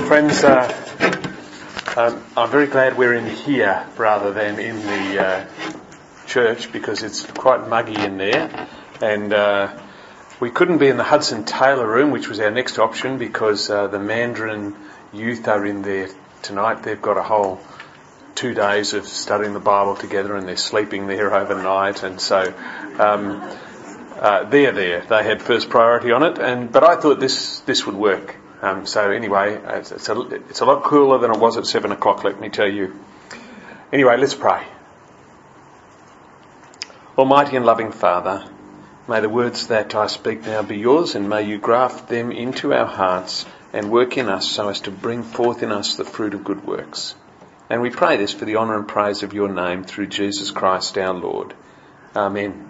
Friends, I'm very glad we're in here rather than in the church because it's quite muggy in there, and we couldn't be in the Hudson Taylor room, which was our next option, because the Mandarin youth are in there tonight. They've got a whole 2 days of studying the Bible together, and they're sleeping there overnight, and so they're there. They had first priority on it, but I thought this would work. So anyway, it's a lot cooler than it was at 7 o'clock, let me tell you. Anyway, let's pray. Almighty and loving Father, may the words that I speak now be yours, and may you graft them into our hearts and work in us so as to bring forth in us the fruit of good works. And we pray this for the honour and praise of your name through Jesus Christ our Lord. Amen.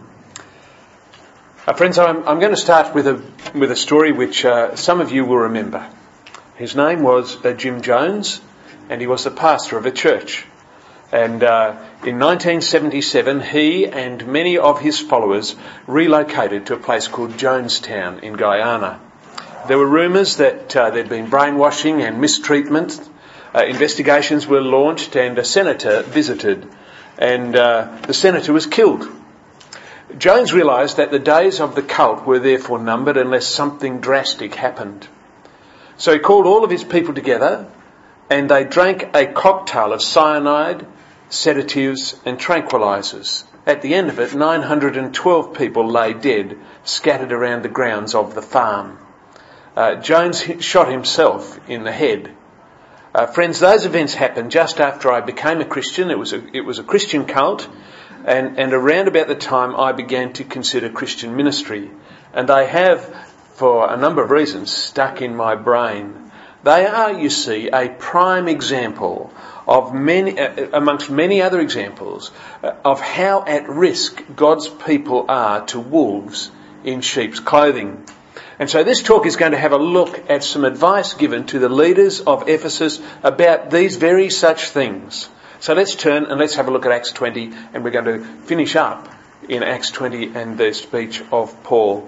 Friends, I'm going to start with a story which some of you will remember. His name was Jim Jones, and he was the pastor of a church. And in 1977, he and many of his followers relocated to a place called Jonestown in Guyana. There were rumours that there'd been brainwashing and mistreatment. Investigations were launched, and a senator visited, and the senator was killed. Jones realised that the days of the cult were therefore numbered unless something drastic happened. So he called all of his people together, and they drank a cocktail of cyanide, sedatives and tranquilizers. At the end of it, 912 people lay dead, scattered around the grounds of the farm. Jones shot himself in the head. Friends, those events happened just after I became a Christian. It was a Christian cult, and around about the time I began to consider Christian ministry. And they have, for a number of reasons, stuck in my brain. They are, you see, a prime example of many, amongst many other examples, of how at risk God's people are to wolves in sheep's clothing. And so this talk is going to have a look at some advice given to the leaders of Ephesus about these very such things. So let's turn and let's have a look at Acts 20, and we're going to finish up in Acts 20 and the speech of Paul.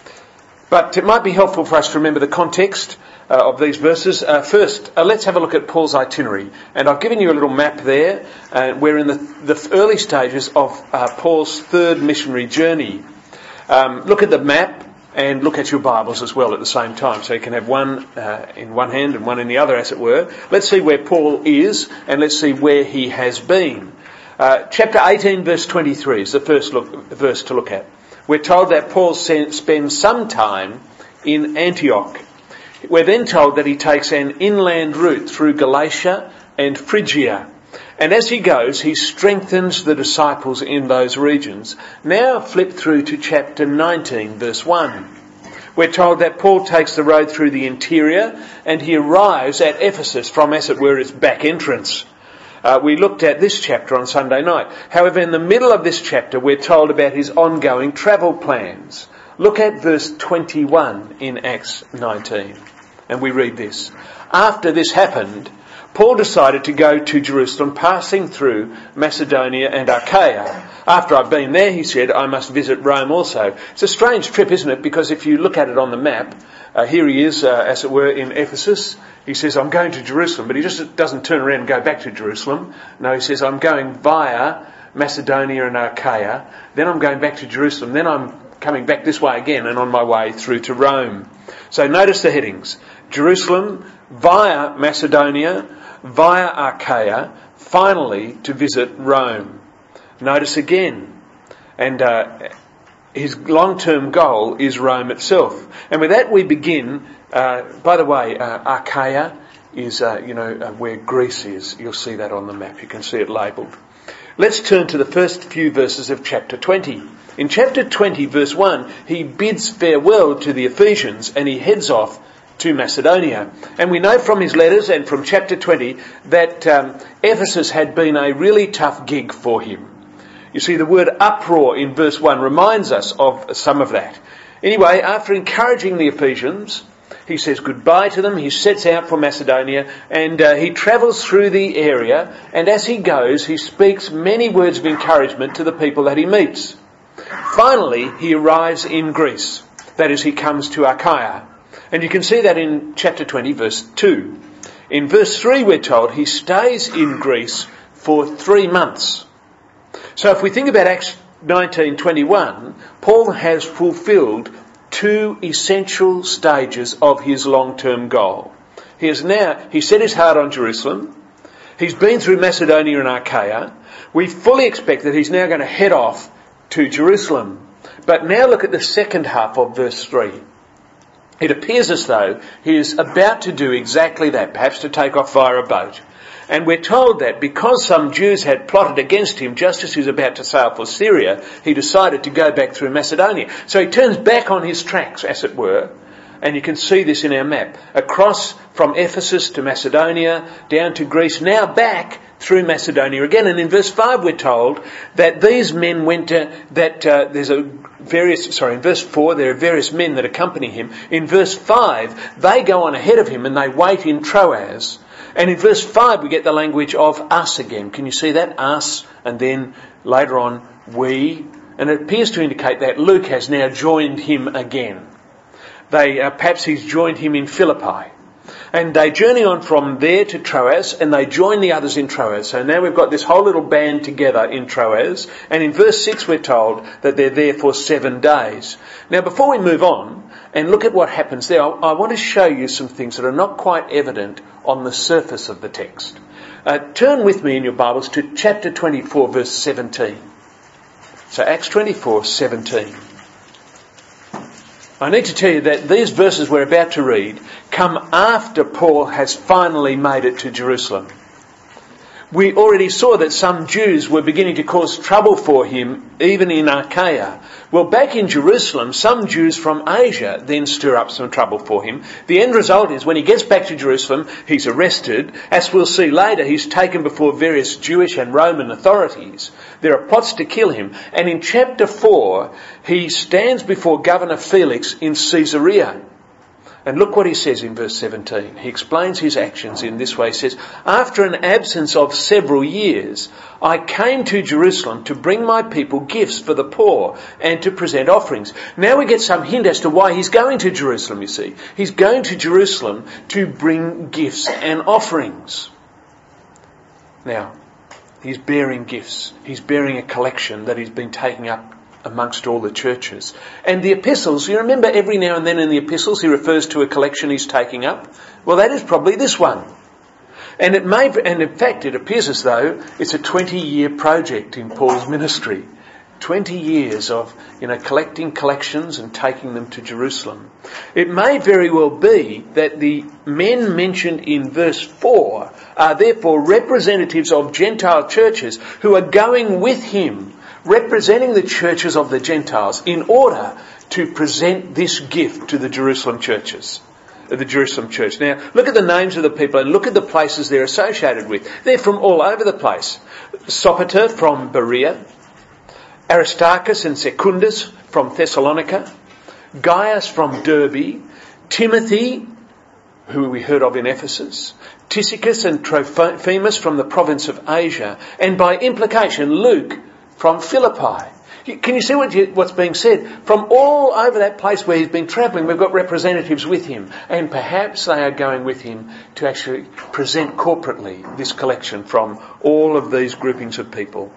But it might be helpful for us to remember the context of these verses. First, let's have a look at Paul's itinerary. And I've given you a little map there. We're in the early stages of Paul's third missionary journey. Look at the map. And look at your Bibles as well at the same time. So you can have one in one hand and one in the other, as it were. Let's see where Paul is, and let's see where he has been. Chapter 18, verse 23 is the first verse to look at. We're told that Paul spends some time in Antioch. We're then told that he takes an inland route through Galatia and Phrygia. And as he goes, he strengthens the disciples in those regions. Now flip through to chapter 19, verse 1. We're told that Paul takes the road through the interior, and he arrives at Ephesus from, as it were, its back entrance. We looked at this chapter on Sunday night. However, in the middle of this chapter, we're told about his ongoing travel plans. Look at verse 21 in Acts 19. And we read this. After this happened, Paul decided to go to Jerusalem, passing through Macedonia and Achaia. After I've been there, he said, I must visit Rome also. It's a strange trip, isn't it? Because if you look at it on the map, here he is, as it were, in Ephesus. He says, I'm going to Jerusalem, but he just doesn't turn around and go back to Jerusalem. No, he says, I'm going via Macedonia and Achaia. Then I'm going back to Jerusalem. Then I'm coming back this way again and on my way through to Rome. So notice the headings. Jerusalem, via Macedonia, via Achaia, finally to visit Rome. Notice again. And his long-term goal is Rome itself. And with that we begin. By the way, Achaia is, where Greece is. You'll see that on the map. You can see it labelled. Let's turn to the first few verses of chapter 20. In chapter 20, verse 1, he bids farewell to the Ephesians and he heads off to Macedonia. And we know from his letters and from chapter 20 that Ephesus had been a really tough gig for him. You see, the word uproar in verse 1 reminds us of some of that. Anyway, after encouraging the Ephesians, he says goodbye to them. He sets out for Macedonia, and he travels through the area. And as he goes, he speaks many words of encouragement to the people that he meets. Finally, he arrives in Greece. That is, he comes to Achaia. And you can see that in chapter 20, verse 2. In verse 3 we're told he stays in Greece for 3 months. So if we think about Acts 19:21, Paul has fulfilled 2 essential stages of his long-term goal. He set his heart on Jerusalem. He's been through Macedonia and Achaia. We fully expect that he's now going to head off to Jerusalem. But now look at the second half of verse 3. It appears as though he is about to do exactly that, perhaps to take off via a boat. And we're told that because some Jews had plotted against him just as he was about to sail for Syria, he decided to go back through Macedonia. So he turns back on his tracks, as it were, and you can see this in our map. Across from Ephesus to Macedonia, down to Greece, now back through Macedonia again. And in verse 5 we're told that these men went to, in verse 4 there are various men that accompany him. In verse 5 they go on ahead of him and they wait in Troas. And in verse 5 we get the language of us again. Can you see that? Us, and then later on we. And it appears to indicate that Luke has now joined him again. Perhaps he's joined him in Philippi. And they journey on from there to Troas, and they join the others in Troas. So now we've got this whole little band together in Troas. And in verse 6 we're told that they're there for 7 days. Now before we move on and look at what happens there, I want to show you some things that are not quite evident on the surface of the text. Turn with me in your Bibles to chapter 24, verse 17. So Acts 24:17. I need to tell you that these verses we're about to read come after Paul has finally made it to Jerusalem. We already saw that some Jews were beginning to cause trouble for him, even in Achaia. Well, back in Jerusalem, some Jews from Asia then stir up some trouble for him. The end result is when he gets back to Jerusalem, he's arrested. As we'll see later, he's taken before various Jewish and Roman authorities. There are plots to kill him. And in chapter 4, he stands before Governor Felix in Caesarea. And look what he says in verse 17. He explains his actions in this way. He says, after an absence of several years, I came to Jerusalem to bring my people gifts for the poor and to present offerings. Now we get some hint as to why he's going to Jerusalem, you see. He's going to Jerusalem to bring gifts and offerings. Now, he's bearing gifts. He's bearing a collection that he's been taking up amongst all the churches. And the epistles, you remember every now and then in the epistles he refers to a collection he's taking up? Well, that is probably this one. And in fact it appears as though it's a 20-year project in Paul's ministry. 20 years of, collecting collections and taking them to Jerusalem. It may very well be that the men mentioned in verse 4 are therefore representatives of Gentile churches who are going with him, representing the churches of the Gentiles in order to present this gift to the Jerusalem churches. The Jerusalem church. Now, look at the names of the people and look at the places they're associated with. They're from all over the place. Sopater from Berea, Aristarchus and Secundus from Thessalonica, Gaius from Derbe, Timothy, who we heard of in Ephesus, Tychicus and Trophimus from the province of Asia, and by implication Luke from Philippi. Can you see what's being said? From all over that place where he's been travelling, we've got representatives with him. And perhaps they are going with him to actually present corporately this collection from all of these groupings of people.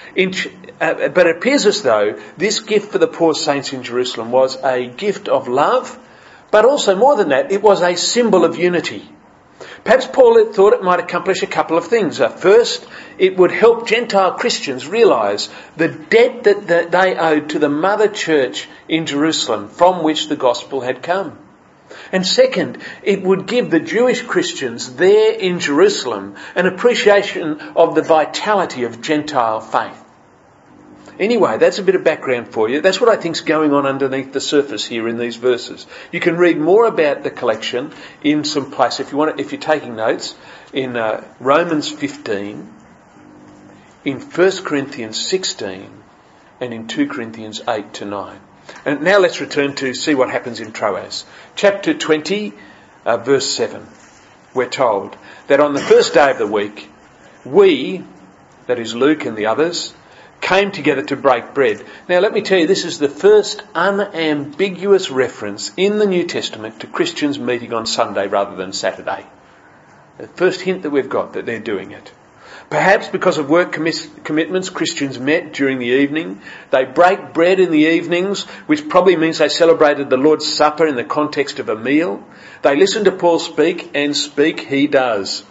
But it appears as though this gift for the poor saints in Jerusalem was a gift of love, but also more than that, it was a symbol of unity. Perhaps Paul thought it might accomplish a couple of things. First, it would help Gentile Christians realise the debt that they owed to the mother church in Jerusalem from which the gospel had come. And second, it would give the Jewish Christians there in Jerusalem an appreciation of the vitality of Gentile faith. Anyway, that's a bit of background for you. That's what I think's going on underneath the surface here in these verses. You can read more about the collection in some place if you're taking notes, in Romans 15, in 1 Corinthians 16, and in 2 Corinthians 8 to 9. And now let's return to see what happens in Troas. Chapter 20, verse 7. We're told that on the first day of the week, we, that is Luke and the others, came together to break bread. Now let me tell you, this is the first unambiguous reference in the New Testament to Christians meeting on Sunday rather than Saturday. The first hint that we've got that they're doing it. Perhaps because of work commitments, Christians met during the evening. They break bread in the evenings, which probably means they celebrated the Lord's Supper in the context of a meal. They listen to Paul speak, and speak he does.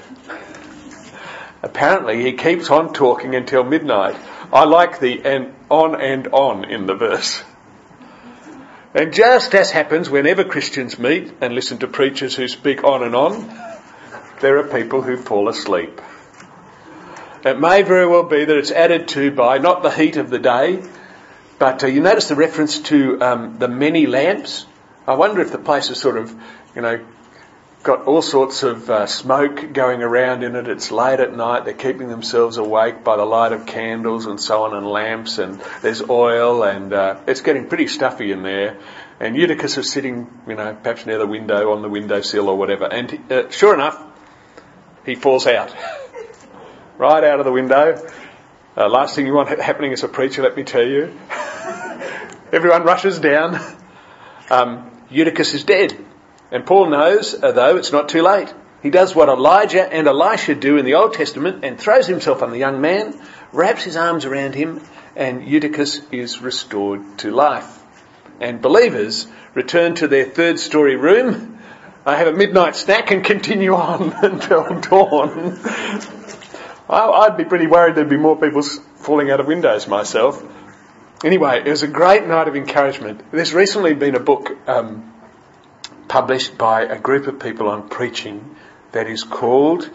Apparently he keeps on talking until midnight. I like the and on in the verse. And just as happens whenever Christians meet and listen to preachers who speak on and on, there are people who fall asleep. It may very well be that it's added to by not the heat of the day, but you notice the reference to the many lamps. I wonder if the place is sort of, got all sorts of smoke going around in it. It's late at night. They're keeping themselves awake by the light of candles and so on, and lamps, and there's oil, and it's getting pretty stuffy in there. And Eutychus is sitting, perhaps near the window, on the windowsill or whatever. And sure enough, he falls out. Right out of the window. Last thing you want happening as a preacher, let me tell you. Everyone rushes down. Eutychus is dead. And Paul knows, though, it's not too late. He does what Elijah and Elisha do in the Old Testament and throws himself on the young man, wraps his arms around him, and Eutychus is restored to life. And believers return to their third-story room. They have a midnight snack and continue on until dawn. I'd be pretty worried there'd be more people falling out of windows myself. Anyway, it was a great night of encouragement. There's recently been a book published by a group of people on preaching that is called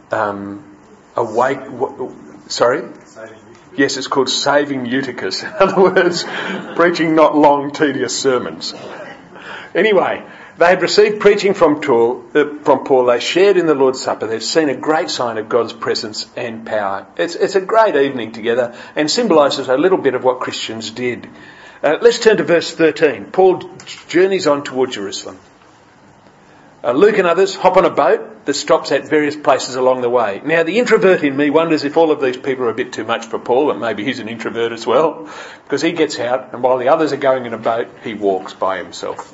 Yes, it's called Saving Eutychus. In other words, preaching not long, tedious sermons. Anyway, they had received preaching from Paul. They shared in the Lord's Supper. They've seen a great sign of God's presence and power. It's a great evening together and symbolises a little bit of what Christians did. Let's turn to verse 13. Paul journeys on toward Jerusalem. Luke and others hop on a boat that stops at various places along the way. Now, the introvert in me wonders if all of these people are a bit too much for Paul, and maybe he's an introvert as well, because he gets out, and while the others are going in a boat, he walks by himself.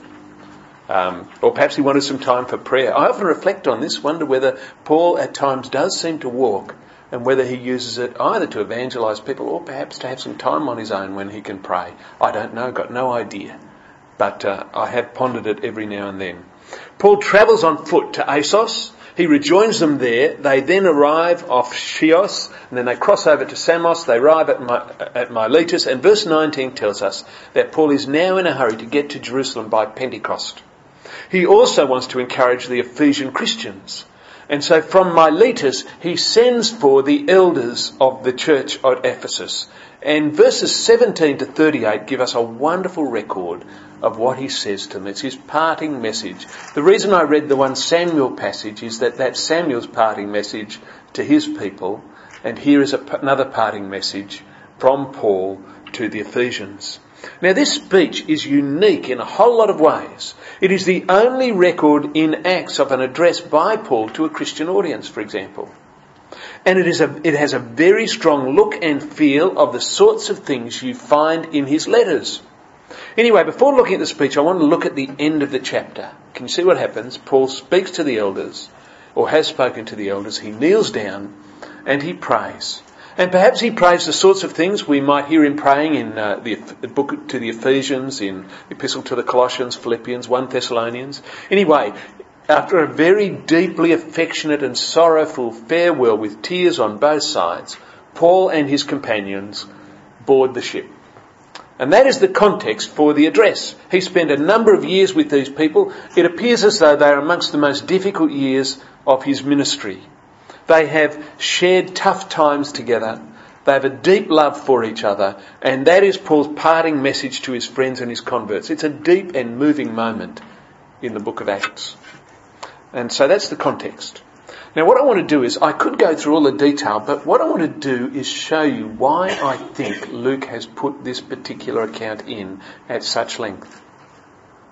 Or perhaps he wanted some time for prayer. I often reflect on this, wonder whether Paul at times does seem to walk, and whether he uses it either to evangelise people or perhaps to have some time on his own when he can pray. I don't know, got no idea. But I have pondered it every now and then. Paul travels on foot to Assos. He rejoins them there. They then arrive off Chios, and then they cross over to Samos. They arrive at Miletus, and verse 19 tells us that Paul is now in a hurry to get to Jerusalem by Pentecost. He also wants to encourage the Ephesian Christians. And so from Miletus, he sends for the elders of the church at Ephesus. And verses 17 to 38 give us a wonderful record of what he says to them. It's his parting message. The reason I read the 1 Samuel passage is that that's Samuel's parting message to his people. And here is another parting message from Paul to the Ephesians. Now, this speech is unique in a whole lot of ways. It is the only record in Acts of an address by Paul to a Christian audience, for example. And it has a very strong look and feel of the sorts of things you find in his letters. Anyway, before looking at the speech, I want to look at the end of the chapter. Can you see what happens? Paul speaks to the elders, or has spoken to the elders. He kneels down and he prays. And perhaps he prays the sorts of things we might hear him praying in the book to the Ephesians, in the epistle to the Colossians, Philippians, 1 Thessalonians. Anyway, after a very deeply affectionate and sorrowful farewell with tears on both sides, Paul and his companions board the ship. And that is the context for the address. He spent a number of years with these people. It appears as though they are amongst the most difficult years of his ministry. They have shared tough times together. They have a deep love for each other. And that is Paul's parting message to his friends and his converts. It's a deep and moving moment in the book of Acts. And so that's the context. Now what I want to do is, I could go through all the detail, but what I want to do is show you why I think Luke has put this particular account in at such length.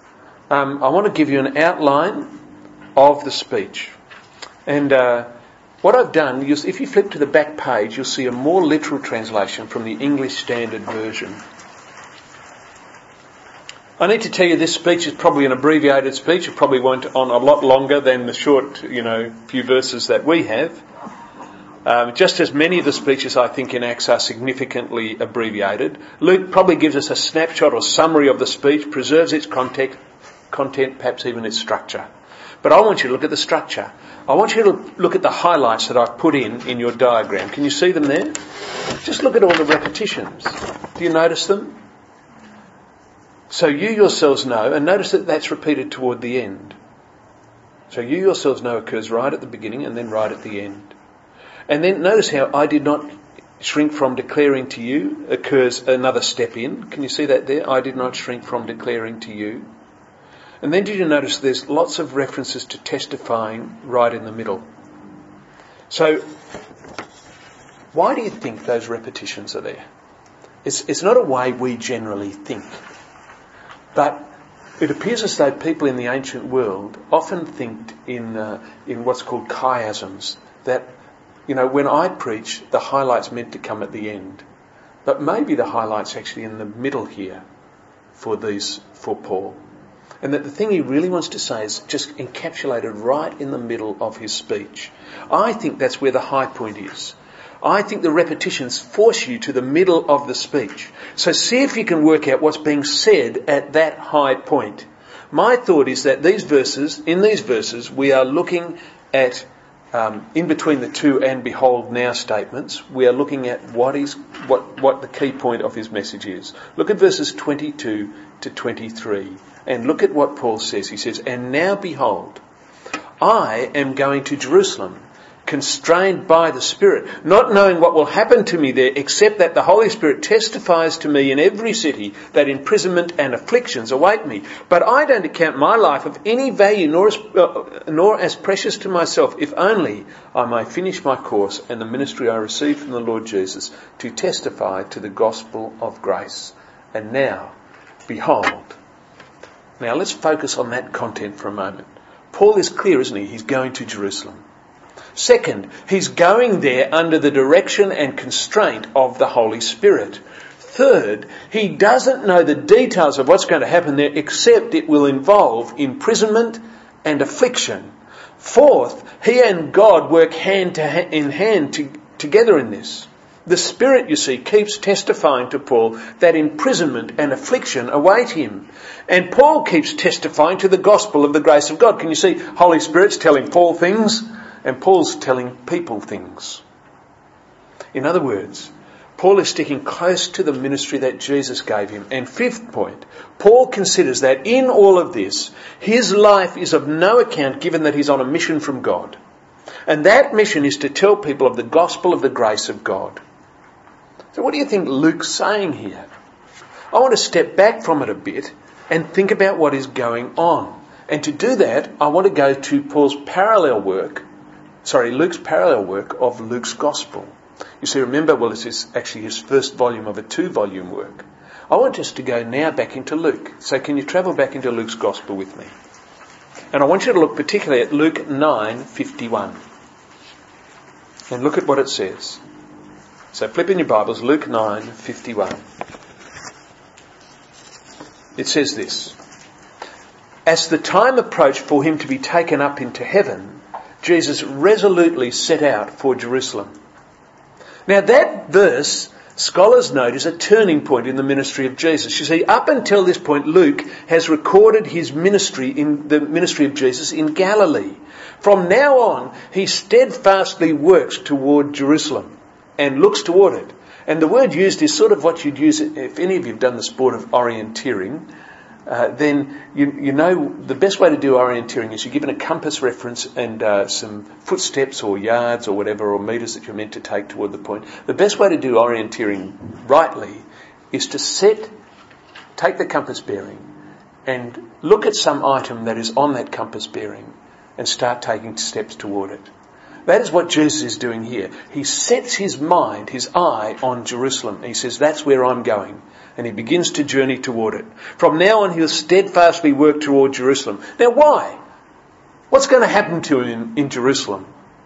I want to give you an outline of the speech. And what I've done, if you flip to the back page, you'll see a more literal translation from the English Standard Version. I need to tell you this speech is probably an abbreviated speech. It probably went on a lot longer than the short, few verses that we have. Just as many of the speeches, I think, in Acts are significantly abbreviated. Luke probably gives us a snapshot or summary of the speech, preserves its content, perhaps even its structure. But I want you to look at the structure. I want you to look at the highlights that I've put in your diagram. Can you see them there? Just look at all the repetitions. Do you notice them? So you yourselves know, and notice that that's repeated toward the end. So you yourselves know occurs right at the beginning and then right at the end. And then notice how I did not shrink from declaring to you occurs another step in. Can you see that there? I did not shrink from declaring to you. And then did you notice there's lots of references to testifying right in the middle? So why do you think those repetitions are there? It's not a way we generally think. But it appears as though people in the ancient world often think in what's called chiasms, that, when I preach, the highlight's meant to come at the end. But maybe the highlight's actually in the middle here for Paul. And that the thing he really wants to say is just encapsulated right in the middle of his speech. I think that's where the high point is. I think the repetitions force you to the middle of the speech. So see if you can work out what's being said at that high point. My thought is that in these verses, we are looking at, in between the two and behold now statements, we are looking at what the key point of his message is. Look at verses 22 to 23 and look at what Paul says. He says, "And now behold, I am going to Jerusalem, constrained by the Spirit, not knowing what will happen to me there, except that the Holy Spirit testifies to me in every city that imprisonment and afflictions await me. But I don't account my life of any value, nor as precious to myself, if only I may finish my course and the ministry I received from the Lord Jesus to testify to the gospel of grace. And now, behold." Now let's focus on that content for a moment. Paul is clear, isn't he? He's going to Jerusalem. Second, he's going there under the direction and constraint of the Holy Spirit. Third, he doesn't know the details of what's going to happen there, except it will involve imprisonment and affliction. Fourth, he and God work hand in hand together in this. The Spirit, you see, keeps testifying to Paul that imprisonment and affliction await him. And Paul keeps testifying to the gospel of the grace of God. Can you see? Holy Spirit's telling Paul things, and Paul's telling people things. In other words, Paul is sticking close to the ministry that Jesus gave him. And fifth point, Paul considers that in all of this, his life is of no account given that he's on a mission from God. And that mission is to tell people of the gospel of the grace of God. So what do you think Luke's saying here? I want to step back from it a bit and think about what is going on. And to do that, I want to go to Luke's parallel work of Luke's Gospel. You see, remember, this is actually his first volume of a 2-volume work. I want us to go now back into Luke. So can you travel back into Luke's Gospel with me? And I want you to look particularly at Luke 9:51. And look at what it says. So flip in your Bibles, Luke 9:51. It says this: "As the time approached for him to be taken up into heaven, Jesus resolutely set out for Jerusalem." Now that verse, scholars note, is a turning point in the ministry of Jesus. You see, up until this point, Luke has recorded his ministry in the ministry of Jesus in Galilee. From now on, he steadfastly works toward Jerusalem and looks toward it. And the word used is sort of what you'd use if any of you have done the sport of orienteering. Then you know the best way to do orienteering is you're given a compass reference and some footsteps or yards or whatever, or metres that you're meant to take toward the point. The best way to do orienteering rightly is to take the compass bearing and look at some item that is on that compass bearing and start taking steps toward it. That is what Jesus is doing here. He sets his mind, his eye on Jerusalem. He says, that's where I'm going. And he begins to journey toward it. From now on, he'll steadfastly work toward Jerusalem. Now, why? What's going to happen to him in Jerusalem?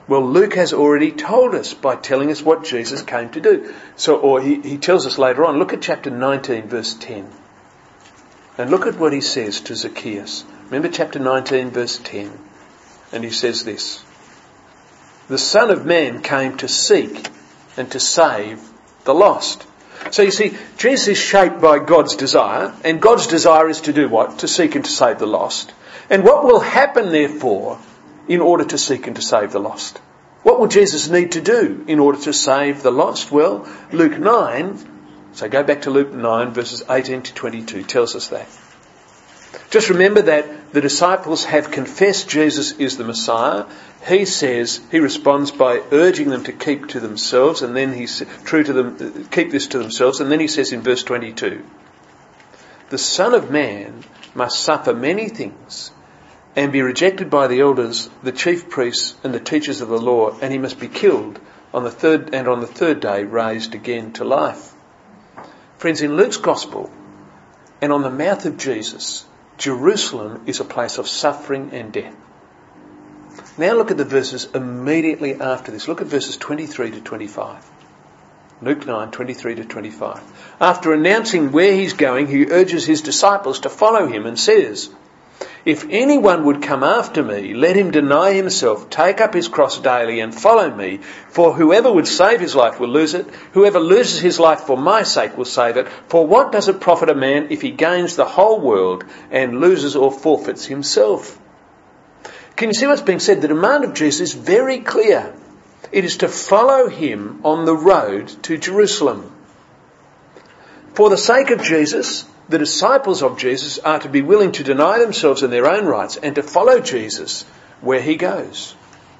Well, Luke has already told us by telling us what Jesus came to do. He tells us later on. Look at chapter 19, verse 10. And look at what he says to Zacchaeus. Remember chapter 19, verse 10. And he says this: "The Son of Man came to seek and to save the lost." So you see, Jesus is shaped by God's desire, and God's desire is to do what? To seek and to save the lost. And what will happen, therefore, in order to seek and to save the lost? What will Jesus need to do in order to save the lost? Well, Luke 9, so go back to Luke 9, verses 18 to 22, tells us that. Just remember that the disciples have confessed Jesus is the Messiah. He responds by urging them to keep to themselves, and then he's true to them, keep this to themselves. And then he says in verse 22, "The Son of Man must suffer many things and be rejected by the elders, the chief priests and the teachers of the law, and he must be killed on the third day raised again to life." Friends, in Luke's Gospel and on the mouth of Jesus, Jerusalem is a place of suffering and death. Now look at the verses immediately after this. Look at verses 23 to 25. Luke 9, 23 to 25. After announcing where he's going, he urges his disciples to follow him and says, "If anyone would come after me, let him deny himself, take up his cross daily and follow me. For whoever would save his life will lose it. Whoever loses his life for my sake will save it. For what does it profit a man if he gains the whole world and loses or forfeits himself?" Can you see what's being said? The demand of Jesus is very clear. It is to follow him on the road to Jerusalem. For the sake of Jesus, the disciples of Jesus are to be willing to deny themselves in their own rights and to follow Jesus where he goes.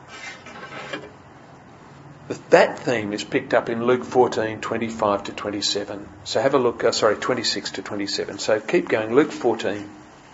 That theme is picked up in Luke 14, 25 to 27. So have a look, 26 to 27. So keep going, Luke 14.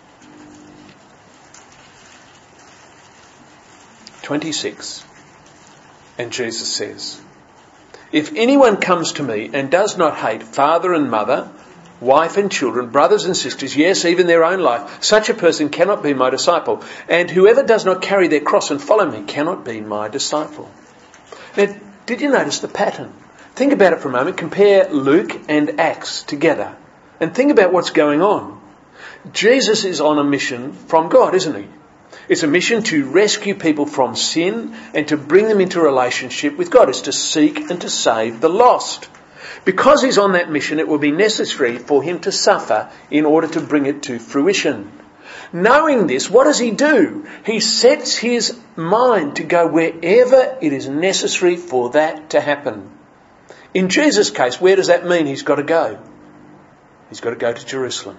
26. And Jesus says, "If anyone comes to me and does not hate father and mother, wife and children, brothers and sisters, yes, even their own life, such a person cannot be my disciple. And whoever does not carry their cross and follow me cannot be my disciple." Now, did you notice the pattern? Think about it for a moment. Compare Luke and Acts together and think about what's going on. Jesus is on a mission from God, isn't he? It's a mission to rescue people from sin and to bring them into a relationship with God. It's to seek and to save the lost. Because he's on that mission, it will be necessary for him to suffer in order to bring it to fruition. Knowing this, what does he do? He sets his mind to go wherever it is necessary for that to happen. In Jesus' case, where does that mean he's got to go? He's got to go to Jerusalem.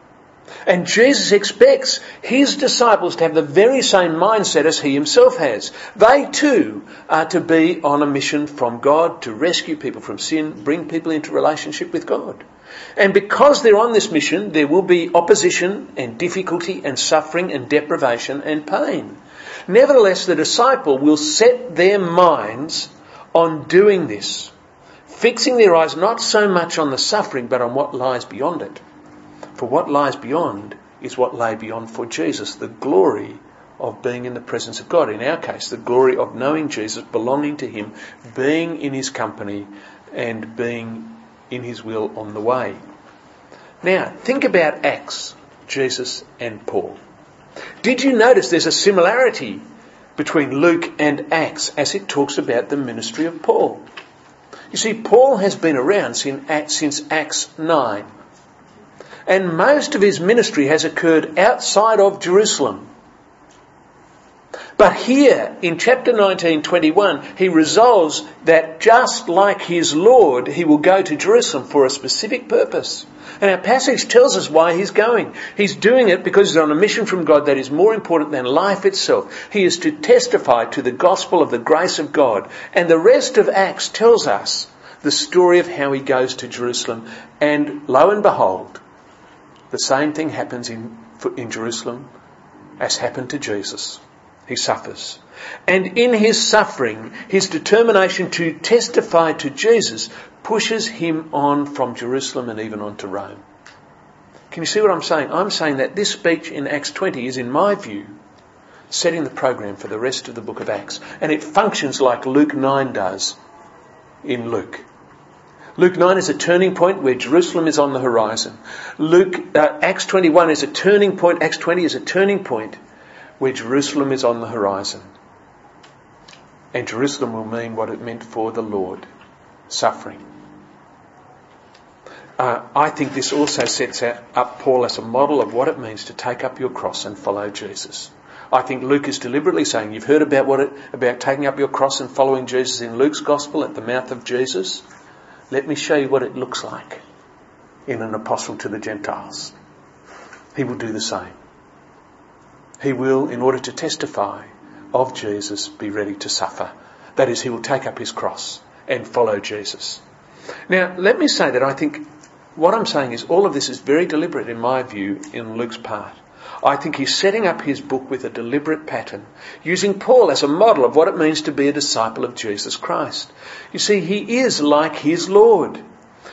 And Jesus expects his disciples to have the very same mindset as he himself has. They too are to be on a mission from God to rescue people from sin, bring people into relationship with God. And because they're on this mission, there will be opposition and difficulty and suffering and deprivation and pain. Nevertheless, the disciple will set their minds on doing this, fixing their eyes not so much on the suffering but on what lies beyond it. For what lies beyond is what lay beyond for Jesus, the glory of being in the presence of God. In our case, the glory of knowing Jesus, belonging to him, being in his company and being in his will on the way. Now, think about Acts, Jesus and Paul. Did you notice there's a similarity between Luke and Acts as it talks about the ministry of Paul? You see, Paul has been around since Acts 9. And most of his ministry has occurred outside of Jerusalem. But here in chapter 19:21, he resolves that just like his Lord, he will go to Jerusalem for a specific purpose. And our passage tells us why he's going. He's doing it because he's on a mission from God that is more important than life itself. He is to testify to the gospel of the grace of God. And the rest of Acts tells us the story of how he goes to Jerusalem. And lo and behold, the same thing happens in Jerusalem as happened to Jesus. He suffers. And in his suffering, his determination to testify to Jesus pushes him on from Jerusalem and even on to Rome. Can you see what I'm saying? I'm saying that this speech in Acts 20 is, in my view, setting the program for the rest of the book of Acts. And it functions like Luke 9 does in Luke. Luke 9 is a turning point where Jerusalem is on the horizon. Acts 21 is a turning point. Acts 20 is a turning point where Jerusalem is on the horizon. And Jerusalem will mean what it meant for the Lord, suffering. I think this also sets up Paul as a model of what it means to take up your cross and follow Jesus. I think Luke is deliberately saying, you've heard about taking up your cross and following Jesus in Luke's gospel at the mouth of Jesus. Let me show you what it looks like in an apostle to the Gentiles. He will do the same. He will, in order to testify of Jesus, be ready to suffer. That is, he will take up his cross and follow Jesus. Now, let me say that I think what I'm saying is all of this is very deliberate in my view in Luke's part. I think he's setting up his book with a deliberate pattern, using Paul as a model of what it means to be a disciple of Jesus Christ. You see, he is like his Lord.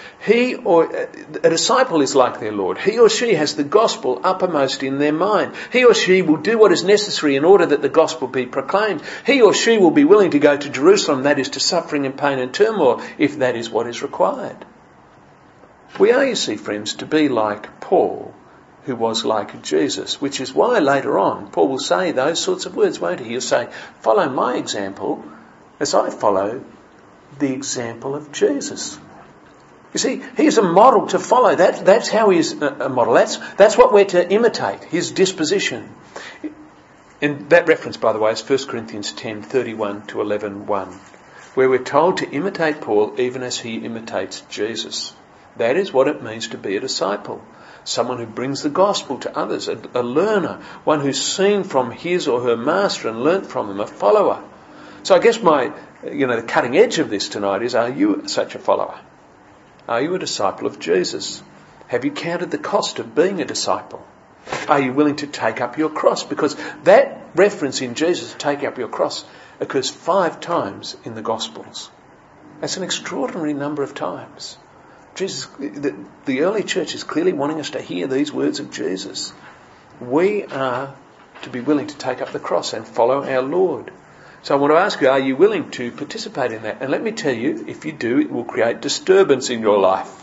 A disciple is like their Lord. He or she has the gospel uppermost in their mind. He or she will do what is necessary in order that the gospel be proclaimed. He or she will be willing to go to Jerusalem, that is to suffering and pain and turmoil, if that is what is required. We are, you see, friends, to be like Paul, who was like Jesus, which is why later on Paul will say those sorts of words, won't he? He'll say, follow my example as I follow the example of Jesus. You see, he's a model to follow. That's how he's a model. That's what we're to imitate, his disposition. And that reference, by the way, is 1 Corinthians 10:31 to 11:1, where we're told to imitate Paul even as he imitates Jesus. That is what it means to be a disciple. Someone who brings the gospel to others, a learner, one who's seen from his or her master and learnt from them, a follower. So I guess the cutting edge of this tonight is, are you such a follower? Are you a disciple of Jesus? Have you counted the cost of being a disciple? Are you willing to take up your cross? Because that reference in Jesus, take up your cross, occurs 5 times in the Gospels. That's an extraordinary number of times. Jesus, the early church is clearly wanting us to hear these words of Jesus. We are to be willing to take up the cross and follow our Lord. So I want to ask you, are you willing to participate in that? And let me tell you, if you do, it will create disturbance in your life.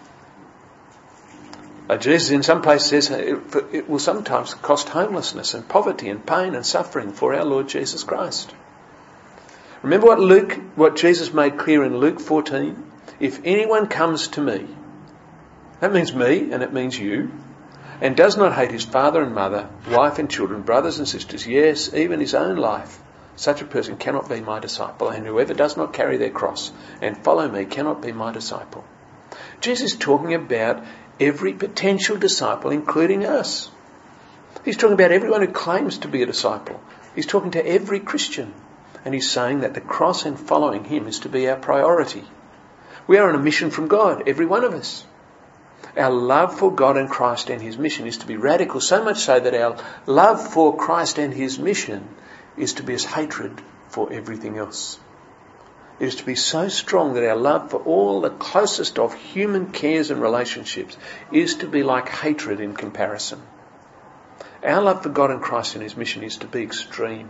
Jesus in some places says it will sometimes cost homelessness and poverty and pain and suffering for our Lord Jesus Christ. Remember what Jesus made clear in Luke 14? If anyone comes to me, that means me and it means you, and does not hate his father and mother, wife and children, brothers and sisters, yes, even his own life, such a person cannot be my disciple, and whoever does not carry their cross and follow me cannot be my disciple. Jesus is talking about every potential disciple, including us. He's talking about everyone who claims to be a disciple. He's talking to every Christian, and he's saying that the cross and following him is to be our priority. We are on a mission from God, every one of us. Our love for God and Christ and his mission is to be radical, so much so that our love for Christ and his mission is to be as hatred for everything else. It is to be so strong that our love for all the closest of human cares and relationships is to be like hatred in comparison. Our love for God and Christ and his mission is to be extreme.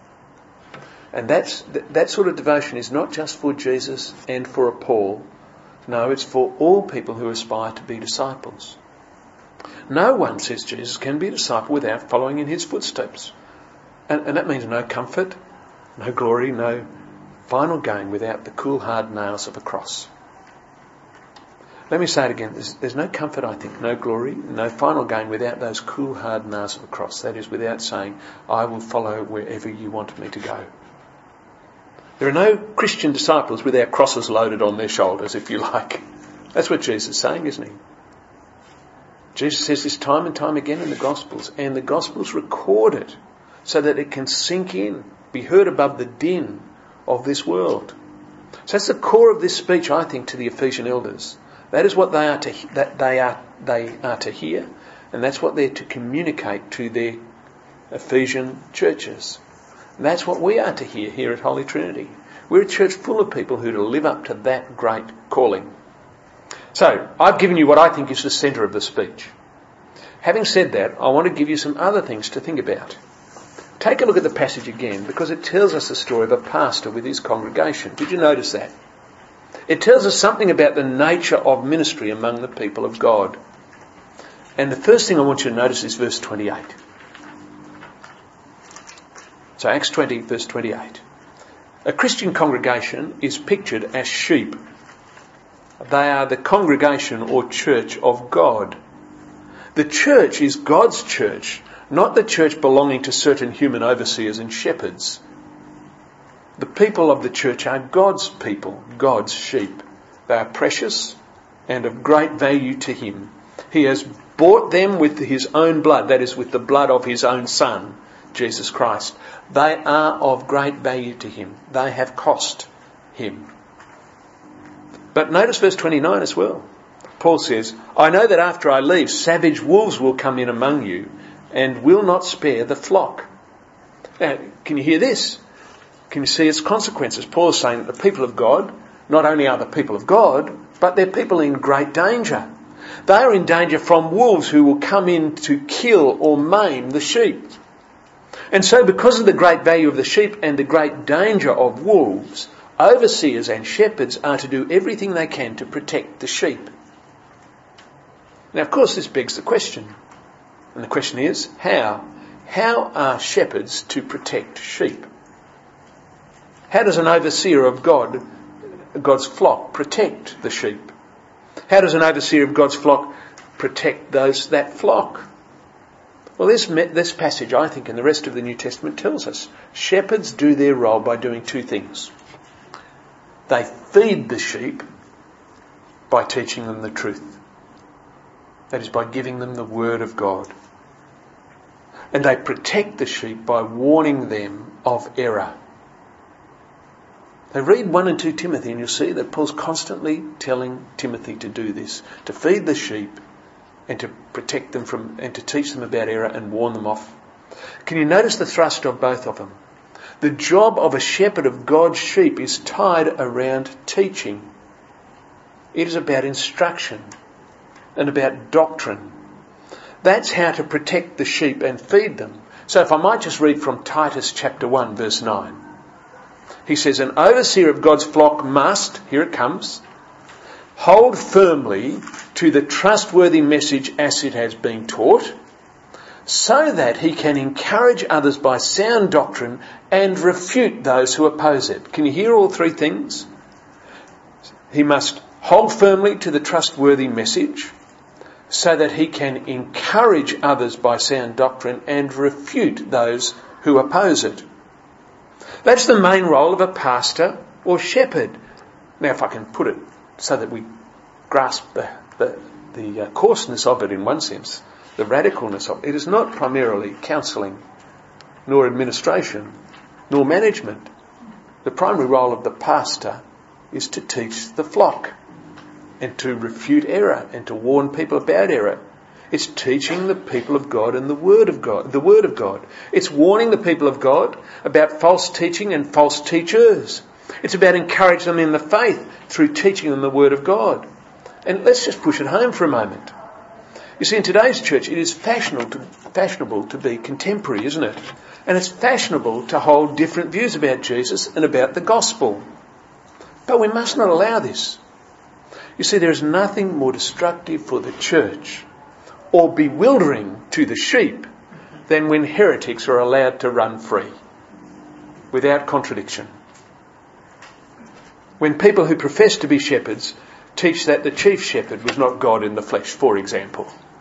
And that sort of devotion is not just for Jesus and for a Paul. No, it's for all people who aspire to be disciples. No one, says Jesus, can be a disciple without following in his footsteps. And that means no comfort, no glory, no final gain without the cool hard nails of a cross. Let me say it again. There's no comfort, I think, no glory, no final gain without those cool hard nails of a cross. That is, without saying, I will follow wherever you want me to go. There are no Christian disciples with our crosses loaded on their shoulders, if you like. That's what Jesus is saying, isn't he? Jesus says this time and time again in the Gospels, and the Gospels record it so that it can sink in, be heard above the din of this world. So that's the core of this speech, I think, to the Ephesian elders. That is what they are to hear, and that's what they're to communicate to their Ephesian churches. And that's what we are to hear here at Holy Trinity. We're a church full of people who are to live up to that great calling. So, I've given you what I think is the centre of the speech. Having said that, I want to give you some other things to think about. Take a look at the passage again, because it tells us the story of a pastor with his congregation. Did you notice that? It tells us something about the nature of ministry among the people of God. And the first thing I want you to notice is verse 28. So Acts 20, verse 28. A Christian congregation is pictured as sheep. They are the congregation or church of God. The church is God's church, not the church belonging to certain human overseers and shepherds. The people of the church are God's people, God's sheep. They are precious and of great value to Him. He has bought them with His own blood, that is, with the blood of His own Son, Jesus Christ. They are of great value to Him. They have cost Him. But notice verse 29 as well. Paul says, I know that after I leave, savage wolves will come in among you and will not spare the flock. Now, can you hear this? Can you see its consequences? Paul is saying that the people of God not only are the people of God, but they're people in great danger. They are in danger from wolves who will come in to kill or maim the sheep. And so because of the great value of the sheep and the great danger of wolves, overseers and shepherds are to do everything they can to protect the sheep. Now, of course, this begs the question. And the question is, how? How are shepherds to protect sheep? How does an overseer of God's flock, protect the sheep? How does an overseer of God's flock protect that flock? Well, this passage, I think, and the rest of the New Testament tells us, shepherds do their role by doing two things. They feed the sheep by teaching them the truth. That is, by giving them the Word of God. And they protect the sheep by warning them of error. They read 1 and 2 Timothy and you'll see that Paul's constantly telling Timothy to do this, to feed the sheep and to protect them from, and to teach them about error and warn them off. Can you notice the thrust of both of them? The job of a shepherd of God's sheep is tied around teaching. It is about instruction and about doctrine. That's how to protect the sheep and feed them. So if I might just read from Titus chapter 1 verse 9. He says, an overseer of God's flock must, here it comes, hold firmly to the trustworthy message as it has been taught, so that he can encourage others by sound doctrine and refute those who oppose it. Can you hear all three things? He must hold firmly to the trustworthy message, so that he can encourage others by sound doctrine and refute those who oppose it. That's the main role of a pastor or shepherd. Now, if I can put it so that we grasp the coarseness of it in one sense, the radicalness of it, it is not primarily counselling, nor administration, nor management. The primary role of the pastor is to teach the flock and to refute error and to warn people about error. It's teaching the people of God and the Word of God. It's warning the people of God about false teaching and false teachers. It's about encouraging them in the faith through teaching them the Word of God. And let's just push it home for a moment. You see, in today's church, it is fashionable to be contemporary, isn't it? And it's fashionable to hold different views about Jesus and about the gospel. But we must not allow this. You see, there is nothing more destructive for the church or bewildering to the sheep than when heretics are allowed to run free without contradiction. When people who profess to be shepherds teach that the chief shepherd was not God in the flesh, for example.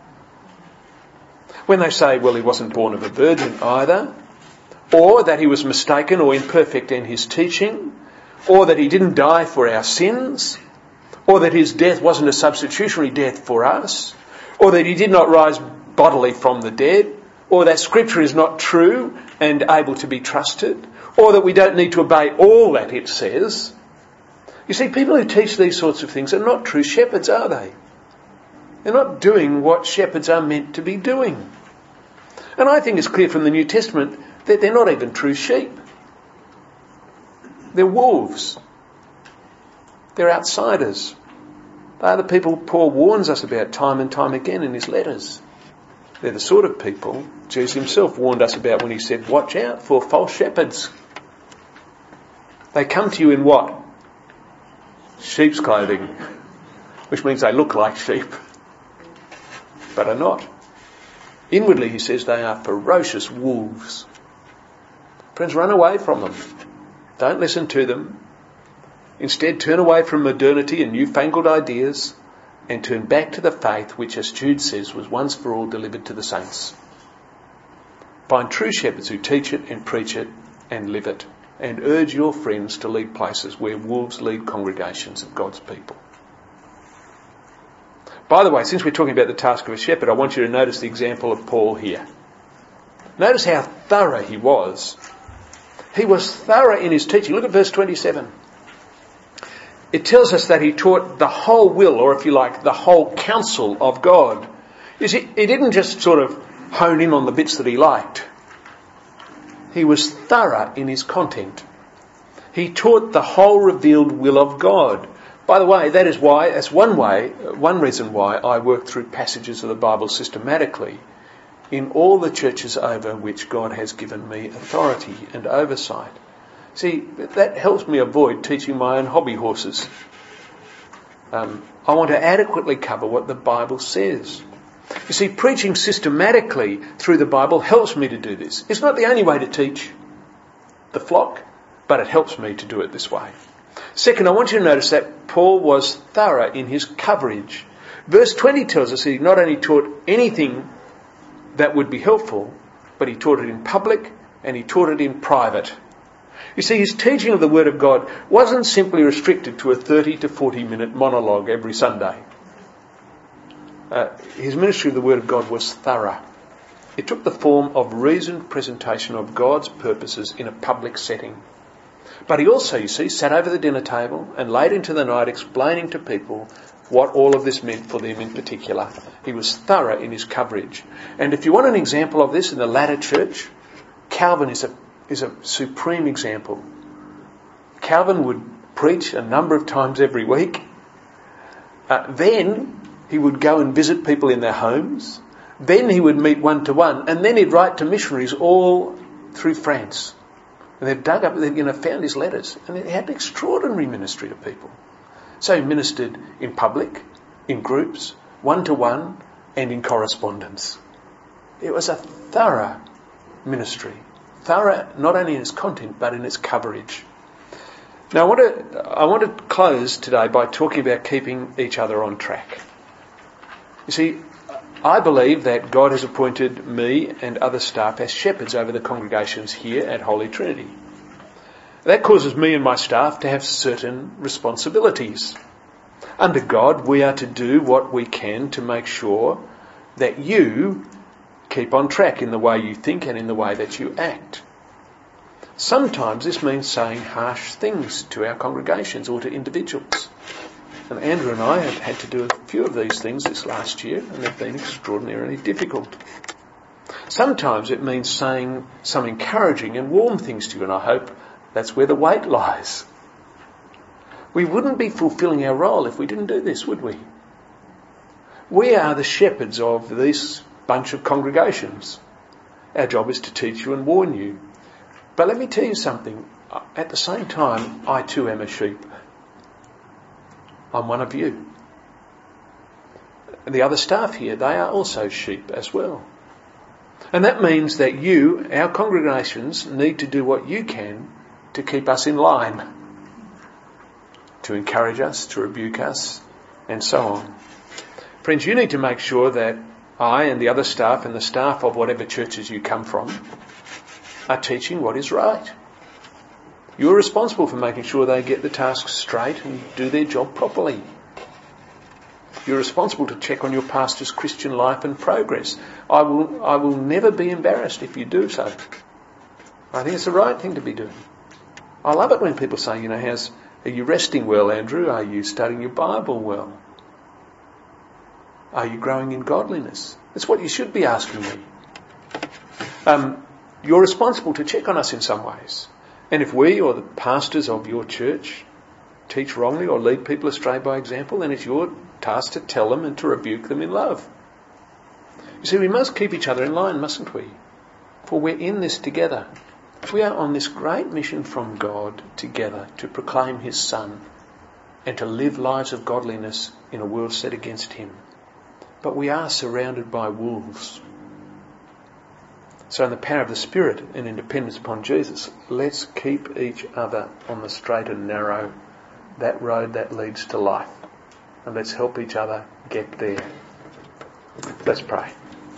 When they say, well, he wasn't born of a virgin either, or that he was mistaken or imperfect in his teaching, or that he didn't die for our sins, or that his death wasn't a substitutionary death for us, or that he did not rise bodily from the dead, or that Scripture is not true and able to be trusted, or that we don't need to obey all that it says. You see, people who teach these sorts of things are not true shepherds, are they? They're not doing what shepherds are meant to be doing. And I think it's clear from the New Testament that they're not even true sheep. They're wolves. They're outsiders. They are the people Paul warns us about time and time again in his letters. They're the sort of people Jesus himself warned us about when he said, watch out for false shepherds. They come to you in what? Sheep's clothing, which means they look like sheep, but are not. Inwardly, he says, they are ferocious wolves. Friends, run away from them. Don't listen to them. Instead, turn away from modernity and newfangled ideas and turn back to the faith which, as Jude says, was once for all delivered to the saints. Find true shepherds who teach it and preach it and live it, and urge your friends to lead places where wolves lead congregations of God's people. By the way, since we're talking about the task of a shepherd, I want you to notice the example of Paul here. Notice how thorough he was. He was thorough in his teaching. Look at verse 27. It tells us that he taught the whole will, or if you like, the whole counsel of God. You see, he didn't just sort of hone in on the bits that he liked. He was thorough in his content. He taught the whole revealed will of God. By the way, that's one reason why I work through passages of the Bible systematically in all the churches over which God has given me authority and oversight. See, that helps me avoid teaching my own hobby horses. I want to adequately cover what the Bible says. You see, preaching systematically through the Bible helps me to do this. It's not the only way to teach the flock, but it helps me to do it this way. Second, I want you to notice that Paul was thorough in his coverage. Verse 20 tells us he not only taught anything that would be helpful, but he taught it in public and he taught it in private. You see, his teaching of the Word of God wasn't simply restricted to a 30 to 40 minute monologue every Sunday. His ministry of the Word of God was thorough. It took the form of reasoned presentation of God's purposes in a public setting. But he also, you see, sat over the dinner table and late into the night explaining to people what all of this meant for them in particular. He was thorough in his coverage. And if you want an example of this in the latter church, Calvin is a supreme example. Calvin would preach a number of times every week. Then he would go and visit people in their homes. Then he would meet one-to-one. And then he'd write to missionaries all through France. And they'd dug up, found his letters. And he had extraordinary ministry to people. So he ministered in public, in groups, one-to-one, and in correspondence. It was a thorough ministry. Thorough not only in its content, but in its coverage. Now I want to close today by talking about keeping each other on track. You see, I believe that God has appointed me and other staff as shepherds over the congregations here at Holy Trinity. That causes me and my staff to have certain responsibilities. Under God, we are to do what we can to make sure that you keep on track in the way you think and in the way that you act. Sometimes this means saying harsh things to our congregations or to individuals. And Andrew and I have had to do a few of these things this last year, and they've been extraordinarily difficult. Sometimes it means saying some encouraging and warm things to you, and I hope that's where the weight lies. We wouldn't be fulfilling our role if we didn't do this, would we? We are the shepherds of this bunch of congregations. Our job is to teach you and warn you. But let me tell you something. At the same time, I too am a sheep. I'm one of you. The other staff here, they are also sheep as well. And that means that you, our congregations, need to do what you can to keep us in line, to encourage us, to rebuke us, and so on. Friends, you need to make sure that I and the other staff and the staff of whatever churches you come from are teaching what is right. You're responsible for making sure they get the tasks straight and do their job properly. You're responsible to check on your pastor's Christian life and progress. I will never be embarrassed if you do so. I think it's the right thing to be doing. I love it when people say, are you resting well, Andrew? Are you studying your Bible well? Are you growing in godliness? That's what you should be asking me. You're responsible to check on us in some ways. And if we or the pastors of your church teach wrongly or lead people astray by example, then it's your task to tell them and to rebuke them in love. You You see, we must keep each other in line, mustn't we? For we're in this together. We are on this great mission from God together to proclaim his Son and to live lives of godliness in a world set against him. But we are surrounded by wolves. So in the power of the Spirit and in dependence upon Jesus, let's keep each other on the straight and narrow, that road that leads to life. And let's help each other get there. Let's pray.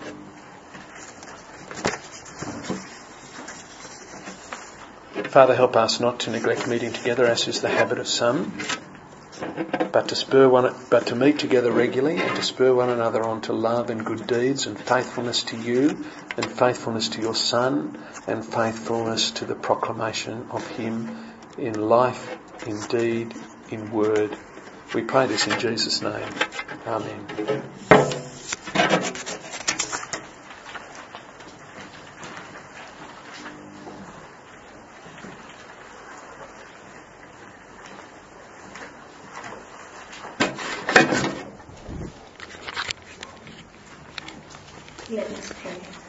Father, help us not to neglect meeting together, as is the habit of some, but to meet together regularly and to spur one another on to love and good deeds and faithfulness to you and faithfulness to your Son and faithfulness to the proclamation of him in life, in deed, in word. We pray this in Jesus' name. Amen. Let us pray.